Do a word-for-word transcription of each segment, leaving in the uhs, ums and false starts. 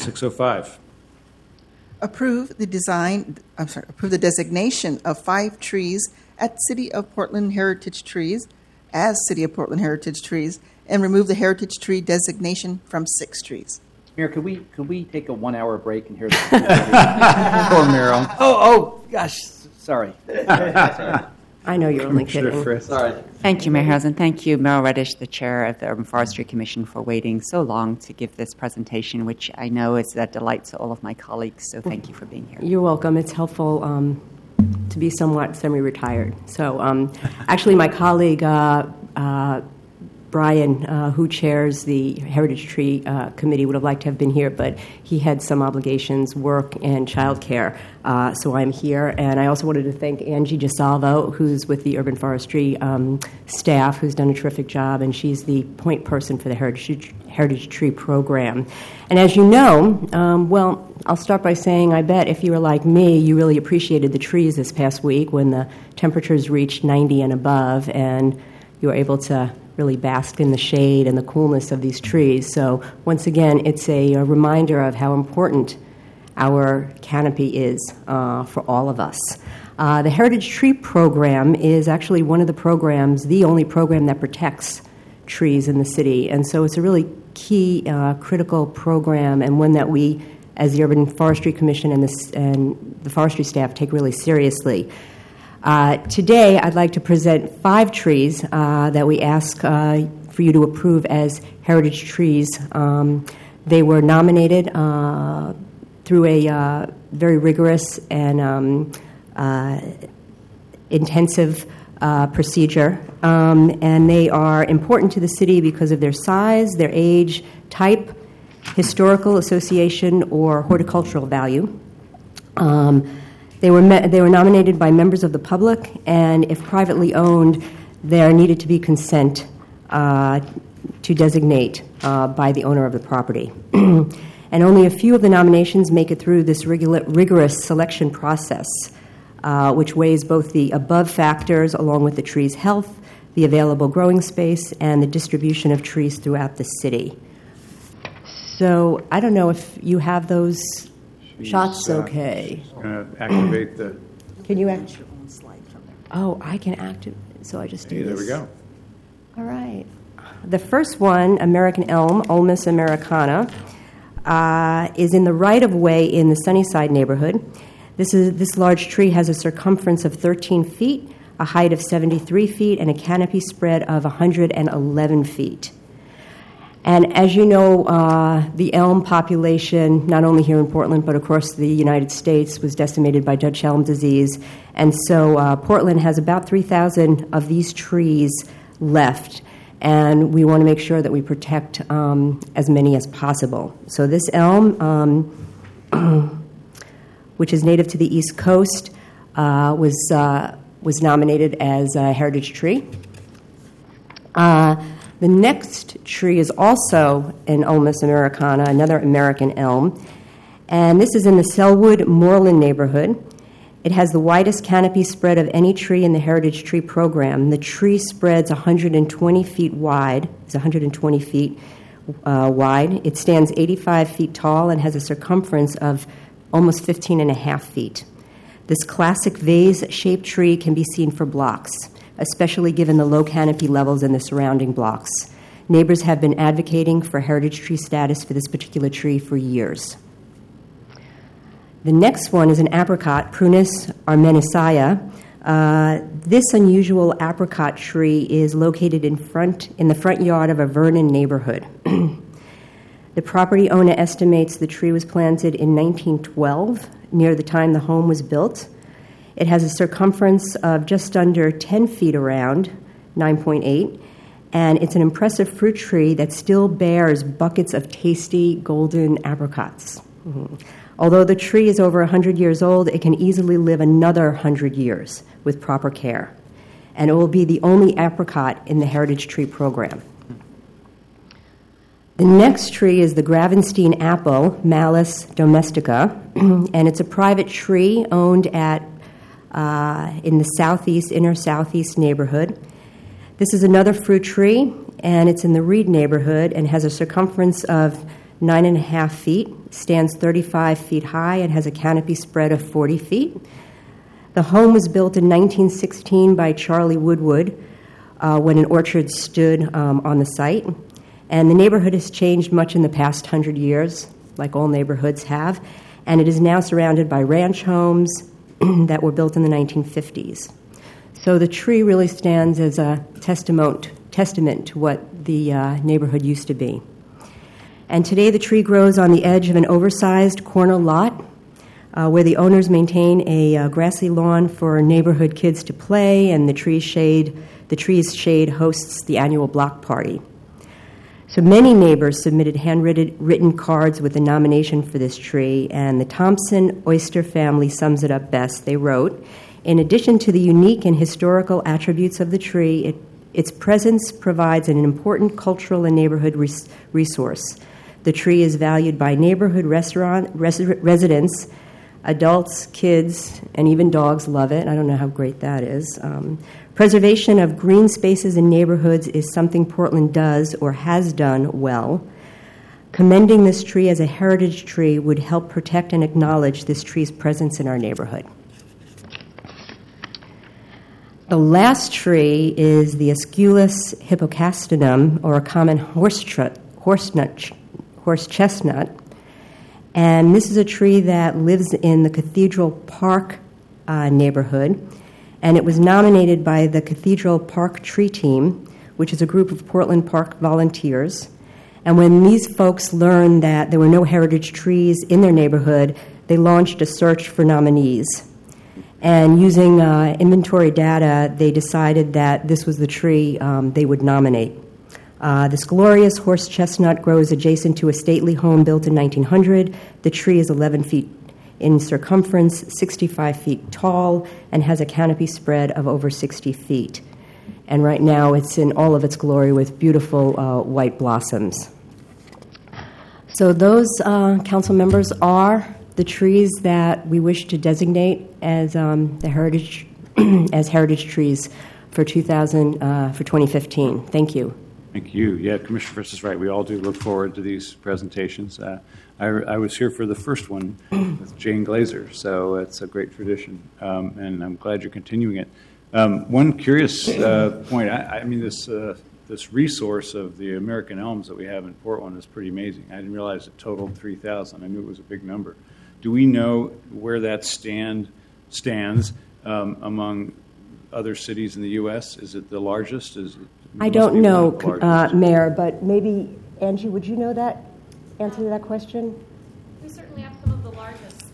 six oh five. Approve the design, I'm sorry, approve the designation of five trees at City of Portland Heritage Trees as City of Portland Heritage Trees and remove the heritage tree designation from six trees. Mayor, could we could we take a one-hour break and hear the Poor Merrill. Oh, oh, gosh, sorry. I know you're only Commissioner kidding. Frith. Sorry. Thank you, Mayor Hausen. Thank you, Merrill Reddish, the chair of the Urban Forestry Commission, for waiting so long to give this presentation, which I know is a delight to all of my colleagues. So thank you for being here. You're welcome. It's helpful um, to be somewhat semi-retired. So um, actually, my colleague, uh, uh, Brian, uh, who chairs the Heritage Tree uh, Committee, would have liked to have been here, but he had some obligations, work and childcare. Uh, so I'm here. And I also wanted to thank Angie DeSalvo, who's with the Urban Forestry um, staff, who's done a terrific job, and she's the point person for the Heritage, Heritage Tree Program. And as you know, um, well, I'll start by saying I bet if you were like me, you really appreciated the trees this past week when the temperatures reached ninety and above, and you were able to really bask in the shade and the coolness of these trees. So once again, it's a, a reminder of how important our canopy is uh, for all of us. Uh, the Heritage Tree Program is actually one of the programs, the only program that protects trees in the city. And so it's a really key, uh, critical program, and one that we, as the Urban Forestry Commission and the, and the forestry staff, take really seriously. Uh, today, I'd like to present five trees uh, that we ask uh, for you to approve as heritage trees. Um, they were nominated uh, through a uh, very rigorous and um, uh, intensive uh, procedure, um, and they are important to the city because of their size, their age, type, historical association, or horticultural value. Um, They were me- they were nominated by members of the public, and if privately owned, there needed to be consent uh, to designate uh, by the owner of the property. And only a few of the nominations make it through this rigula- rigorous selection process, uh, which weighs both the above factors along with the tree's health, the available growing space, and the distribution of trees throughout the city. So I don't know if you have those shots. uh, Okay. She's going to activate the... Can you act? Oh, I can activate. So I just do Hey, there this. we go. All right. The first one, American elm, Ulmus americana, uh, is in the right-of-way in the Sunnyside neighborhood. This is this large tree has a circumference of thirteen feet, a height of seventy-three feet, and a canopy spread of one hundred eleven feet. And as you know, uh, the elm population, not only here in Portland, but across the United States, was decimated by Dutch elm disease. And so uh, Portland has about three thousand of these trees left. And we want to make sure that we protect um, as many as possible. So this elm, um, which is native to the East Coast, uh, was, uh, was nominated as a heritage tree. Uh, The next tree is also an Ulmus americana, another American elm, and this is in the Selwood Moreland neighborhood. It has the widest canopy spread of any tree in the Heritage Tree Program. The tree spreads one hundred twenty feet wide. It's one hundred twenty feet uh, wide. It stands eighty-five feet tall and has a circumference of almost fifteen and a half feet. This classic vase-shaped tree can be seen for blocks, especially given the low canopy levels in the surrounding blocks. Neighbors have been advocating for heritage tree status for this particular tree for years. The next one is an apricot, Prunus armenicea. Uh, this unusual apricot tree is located in front in the front yard of a Vernon neighborhood. The property owner estimates the tree was planted in nineteen twelve, near the time the home was built. It has a circumference of just under ten feet around, nine point eight, and it's an impressive fruit tree that still bears buckets of tasty golden apricots. Mm-hmm. Although the tree is over one hundred years old, it can easily live another one hundred years with proper care. And it will be the only apricot in the Heritage Tree Program. The next tree is the Gravenstein apple, Malus domestica, and it's a private tree owned at uh, in the southeast, inner southeast neighborhood. This is another fruit tree, and it's in the Reed neighborhood and has a circumference of nine and a half feet, stands thirty-five feet high and has a canopy spread of forty feet. The home was built in nineteen sixteen by Charlie Woodward uh, when an orchard stood um, on the site. And the neighborhood has changed much in the past hundred years, like all neighborhoods have, and it is now surrounded by ranch homes that were built in the nineteen fifties. So the tree really stands as a testament, testament to what the uh, neighborhood used to be. And today the tree grows on the edge of an oversized corner lot uh, where the owners maintain a uh, grassy lawn for neighborhood kids to play, and the tree's shade, the tree's shade hosts the annual block party. So many neighbors submitted handwritten written cards with a nomination for this tree, and the Thompson Oyster family sums it up best. They wrote, "In addition to the unique and historical attributes of the tree, it, its presence provides an important cultural and neighborhood res- resource. The tree is valued by neighborhood restaurant res- residents, adults, kids, and even dogs love it. I don't know how great that is. Um, preservation of green spaces in neighborhoods is something Portland does or has done well. Commending this tree as a heritage tree would help protect and acknowledge this tree's presence in our neighborhood." The last tree is the Aesculus hippocastanum, or a common horse, tr- horse, nut, horse chestnut. And this is a tree that lives in the Cathedral Park uh, neighborhood. And it was nominated by the Cathedral Park Tree Team, which is a group of Portland Park volunteers. And when these folks learned that there were no heritage trees in their neighborhood, they launched a search for nominees. And using uh, inventory data, they decided that this was the tree um, they would nominate. Uh, this glorious horse chestnut grows adjacent to a stately home built in nineteen hundred. The tree is eleven feet in circumference, sixty-five feet tall, and has a canopy spread of over sixty feet. And right now it's in all of its glory with beautiful uh, white blossoms. So those, uh, council members, are the trees that we wish to designate as um, the heritage as heritage trees for two thousand uh, for twenty fifteen. Thank you. Thank you. Yeah, Commissioner Friss is right. We all do look forward to these presentations. Uh, I, I was here for the first one with Jane Glazer, so it's a great tradition, um, and I'm glad you're continuing it. Um, one curious uh, point, I, I mean, this uh, this resource of the American elms that we have in Portland is pretty amazing. I didn't realize it totaled three thousand. I knew it was a big number. Do we know where that stand stands um, among other cities in the U S? Is it the largest? Is it, I don't know, uh, Mayor, but maybe, Angie, would you know that answer to that question? We certainly have some of the largest.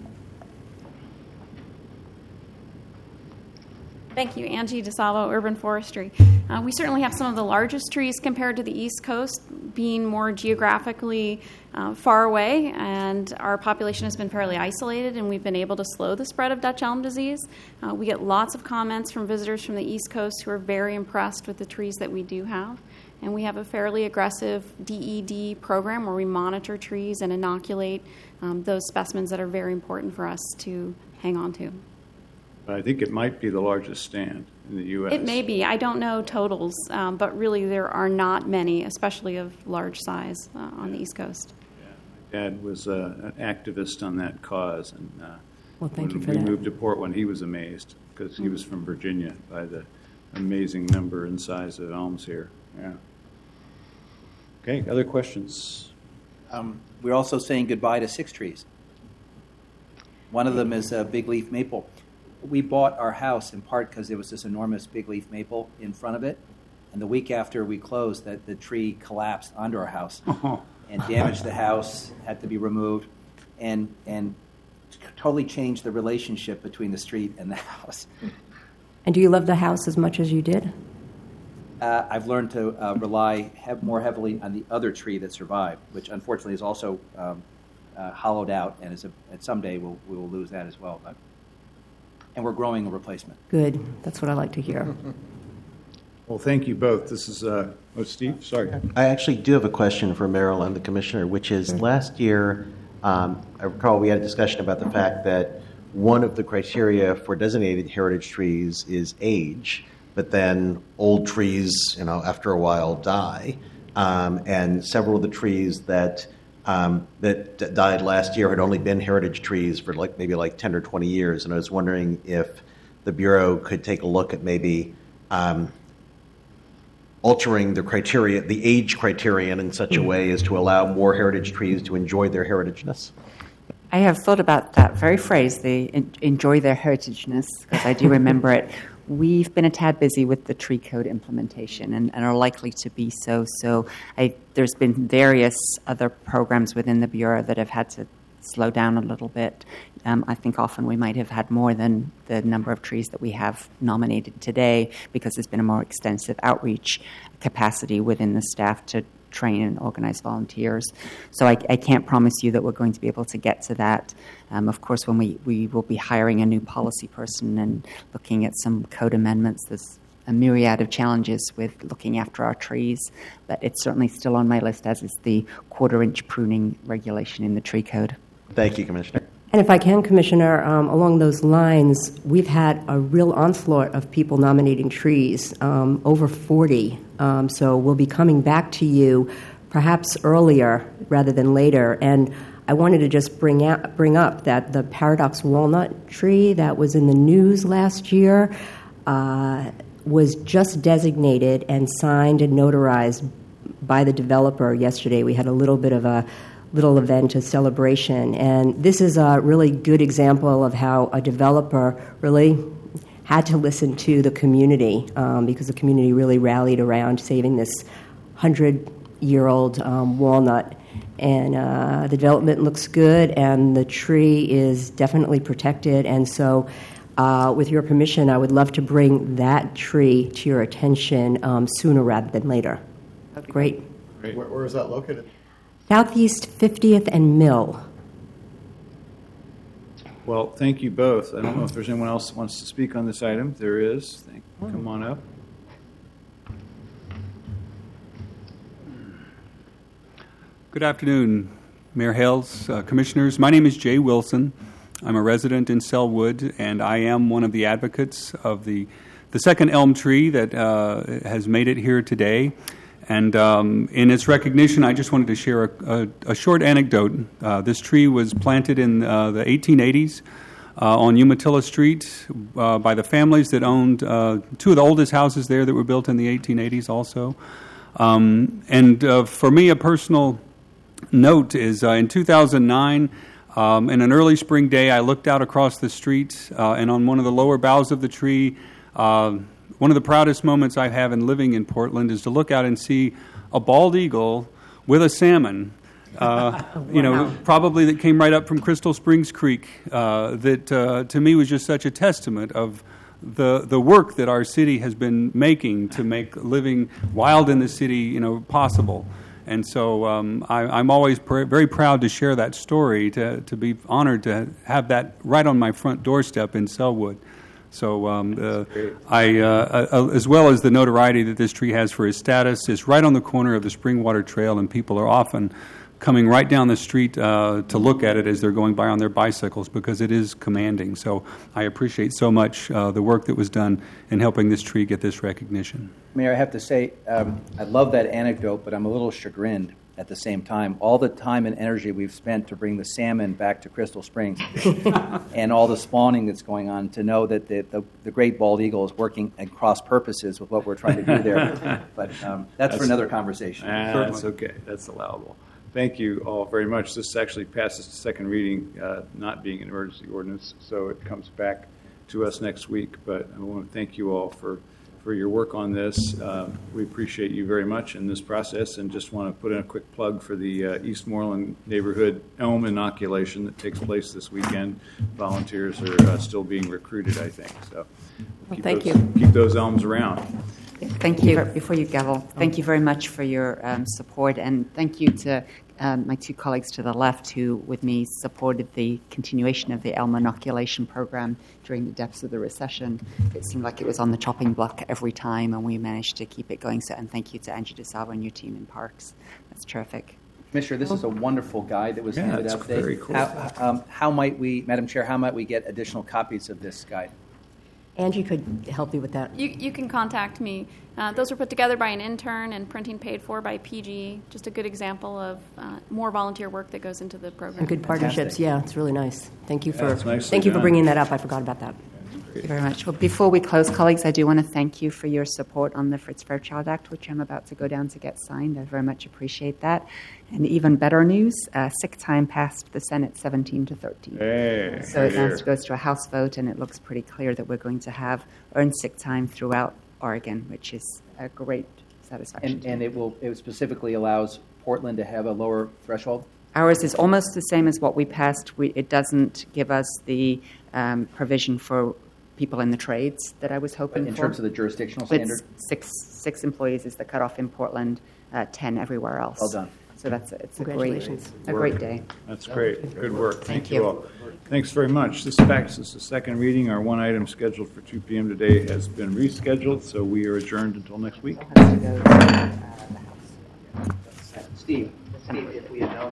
Thank you, Angie DeSalvo, Urban Forestry. Uh, we certainly have some of the largest trees compared to the East Coast, being more geographically uh, far away, and our population has been fairly isolated, and we've been able to slow the spread of Dutch elm disease. Uh, we get lots of comments from visitors from the East Coast who are very impressed with the trees that we do have. And we have a fairly aggressive D E D program where we monitor trees and inoculate um, those specimens that are very important for us to hang on to. I think it might be the largest stand in the U S. It may be. I don't know totals, um, but really there are not many, especially of large size uh, on the East Coast. Yeah. My dad was uh, an activist on that cause, and uh, Well, thank when you for we that. moved to Portland, he was amazed because he was from Virginia by the amazing number and size of elms here. Yeah. Okay, other questions? Um, we're also saying goodbye to six trees. One of them is a big leaf maple. We bought our house in part because there was this enormous big leaf maple in front of it, and the week after we closed, that the tree collapsed onto our house and damaged the house, had to be removed, and and totally changed the relationship between the street and the house. And do you love the house as much as you did? Uh, I've learned to uh, rely he- more heavily on the other tree that survived, which unfortunately is also um, uh, hollowed out, and is a, and someday we'll, we will lose that as well. But, and we're growing a replacement. Good. That's what I like to hear. Well, thank you both. This is, uh, oh, Steve, sorry. I actually do have a question for Merrill and the Commissioner, which is last year, um, I recall we had a discussion about the fact that one of the criteria for designated heritage trees is age, but then old trees, you know, after a while die. Um, and several of the trees that um, that d- died last year had only been heritage trees for like maybe like ten or twenty years, and I was wondering if the Bureau could take a look at maybe um, altering the criteria, the age criterion in such a way as to allow more heritage trees to enjoy their heritageness. I have thought about that very phrase, the en- enjoy their heritageness, because I do remember it. We've been a tad busy with the tree code implementation and, and are likely to be so. So I, there's been various other programs within the Bureau that have had to slow down a little bit. Um, I think often we might have had more than the number of trees that we have nominated today because there's been a more extensive outreach capacity within the staff to train and organize volunteers. So I, I can't promise you that we're going to be able to get to that. Um, of course, when we, we will be hiring a new policy person and looking at some code amendments, there's a myriad of challenges with looking after our trees, but it's certainly still on my list, as is the quarter-inch pruning regulation in the tree code. Thank you, Commissioner. And if I can, Commissioner, um, along those lines, we've had a real onslaught of people nominating trees, um, over forty. Um, so we'll be coming back to you perhaps earlier rather than later. And I wanted to just bring out, bring up that the Paradox walnut tree that was in the news last year uh, was just designated and signed and notarized by the developer yesterday. We had a little bit of a little event, a celebration. And this is a really good example of how a developer really had to listen to the community um, because the community really rallied around saving this hundred-year-old um, walnut. And uh, the development looks good, and the tree is definitely protected. And so uh, with your permission, I would love to bring that tree to your attention um, sooner rather than later. Great. Great. Where, where is that located? Southeast fiftieth and Mill. Well, thank you both. I don't know if there's anyone else that wants to speak on this item. There is. Thank you. Come on up. Good afternoon, Mayor Hales, uh, Commissioners. My name is Jay Wilson. I'm a resident in Sellwood, and I am one of the advocates of the, the second elm tree that uh, has made it here today. And um, in its recognition, I just wanted to share a, a, a short anecdote. Uh, this tree was planted in uh, the eighteen eighties uh, on Umatilla Street uh, by the families that owned uh, two of the oldest houses there that were built in the eighteen eighties also. Um, and uh, for me, a personal note is uh, in two thousand nine, um, in an early spring day, I looked out across the street, uh, and on one of the lower boughs of the tree, uh, one of the proudest moments I have in living in Portland is to look out and see a bald eagle with a salmon, uh, wow. you know, probably that came right up from Crystal Springs Creek, uh, that uh, to me was just such a testament of the the work that our city has been making to make living wild in the city, you know, possible. And so um, I, I'm always pr- very proud to share that story, to, to be honored to have that right on my front doorstep in Sellwood. So um, uh, I, uh, uh, as well as the notoriety that this tree has for its status, is right on the corner of the Springwater Trail, and people are often coming right down the street uh, to look at it as they're going by on their bicycles because it is commanding. So I appreciate so much uh, the work that was done in helping this tree get this recognition. Mayor, I have to say, um, I love that anecdote, but I'm a little chagrined at the same time. All the time and energy we've spent to bring the salmon back to Crystal Springs and all the spawning that's going on, to know that the, the, the great bald eagle is working at cross purposes with what we're trying to do there. But um, that's, that's for another conversation. Uh, that's okay. That's allowable. Thank you all very much. This actually passes to second reading, uh, not being an emergency ordinance, so it comes back to us next week. But I want to thank you all for, for your work on this. Uh, we appreciate you very much in this process, and just want to put in a quick plug for the uh, Eastmoreland neighborhood elm inoculation that takes place this weekend. Volunteers are uh, still being recruited, I think. So well, keep thank those, you. Keep those elms around. Thank you. Before you gavel, thank you very much for your um, support, and thank you to um, my two colleagues to the left who, with me, supported the continuation of the elm inoculation program during the depths of the recession. It seemed like it was on the chopping block every time, and we managed to keep it going. So, and thank you to Angie DeSalvo and your team in Parks. That's terrific. Commissioner, this is a wonderful guide that was Yeah, handed it's out today. very cool. How, um, how might we, Madam Chair, how might we get additional copies of this guide? Angie could help you with that. You, you can contact me. Uh, those were put together by an intern and printing paid for by P G. Just a good example of uh, more volunteer work that goes into the program. And good partnerships. Yeah, it's really nice. Thank you for it's nicely thank you for done. bringing that up. I forgot about that. Thank you very much. Well, before we close, colleagues, I do want to thank you for your support on the Fritz Fairchild Act, which I'm about to go down to get signed. I very much appreciate that. And even better news, uh, sick time passed the Senate seventeen to thirteen. Hey, So it now here. goes to a House vote, and it looks pretty clear that we're going to have earned sick time throughout Oregon, which is a great satisfaction. And, and it will, it specifically allows Portland to have a lower threshold? Ours is almost the same as what we passed. We, it doesn't give us the um, provision for people in the trades that I was hoping In for. terms of the jurisdictional standard? It's six six employees is the cutoff in Portland, uh, ten everywhere else. Well done. So that's a, it's a great Congratulations. a great day. That's great. Good work. Thank, Thank you. you. all. Thanks very much. This fax is the second reading. Our one item scheduled for two p.m. today has been rescheduled, so we are adjourned until next week. Steve, Steve, if we had known